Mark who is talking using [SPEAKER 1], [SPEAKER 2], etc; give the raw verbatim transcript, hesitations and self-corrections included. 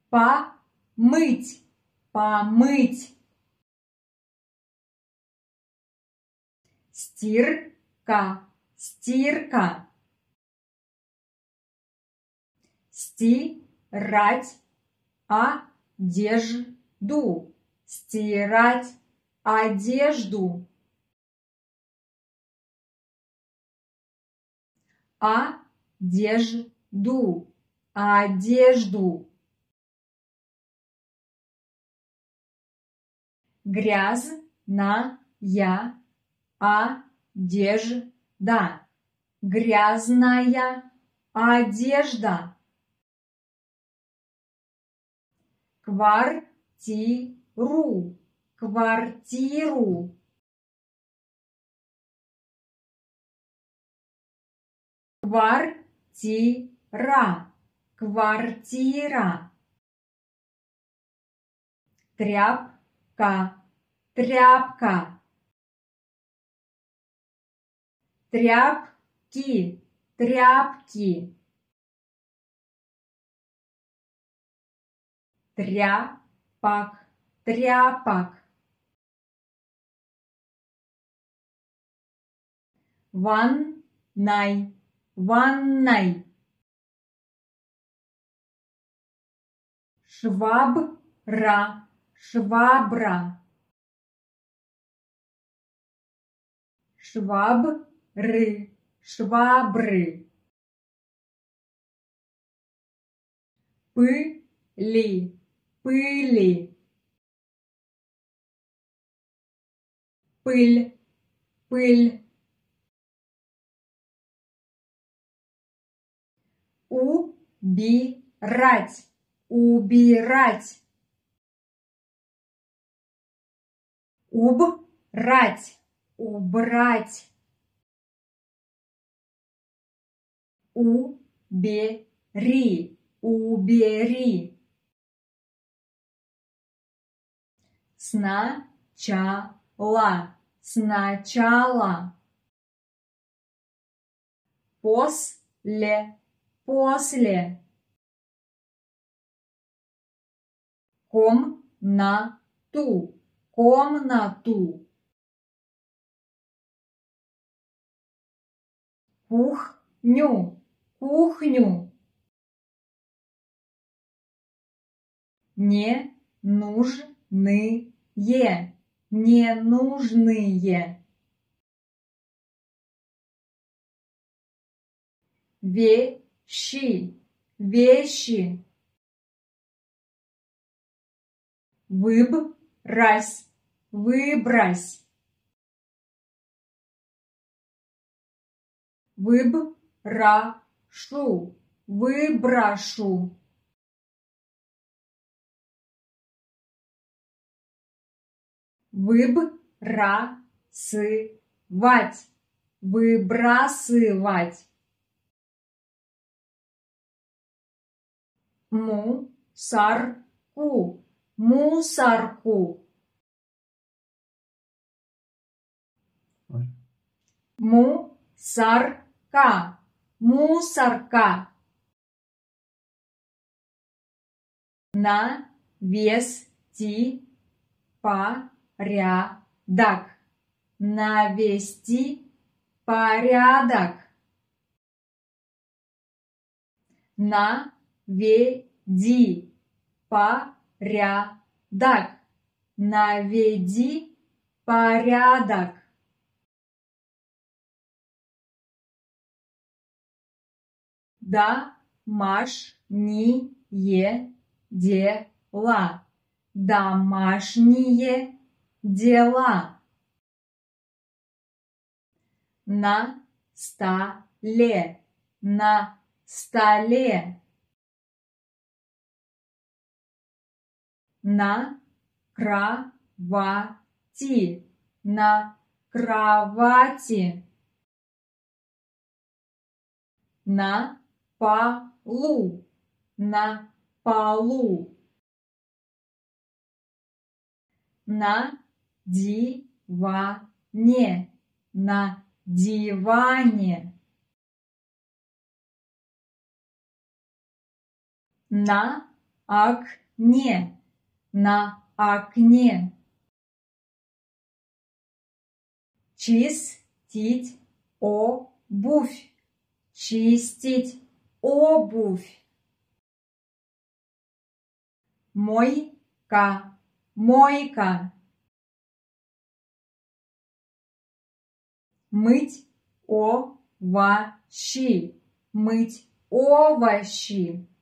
[SPEAKER 1] помыть, помыть. Стирка, стирка. Стирать одежду, стирать одежду. Одежду, одежду. Грязная одежда, грязная одежда. Квартиру, квартиру. Квартира, квартира. Тряпка, тряпка. Тряпки, тряпки. Тряпок, тряпок. Ванной, ванной. Швабра, швабра. Швабры, швабры. Пыли, пыли. Пыль, пыль. Убирать, убирать. Убрать, убрать. Убери, убери. Сначала, сначала. После, после. Комнату, комнату. Кухню, кухню. Не нужные, ненужные. Вещи, вещи. Выбрось, выбрось. Выброшу, выброшу. Выбрасывать, выбрасывать. Мусорку, мусорку. Мусорка, мусорка. Навести порядок, навести порядок. Наведи порядок, наведи порядок. Домашние дела, домашние дела. На столе, на столе. На кровати, на кровати. На полу, на полу. На диване, на диване. На окне, на окне. Чистить обувь, чистить обувь. Мойка, мойка. Мыть овощи, мыть овощи.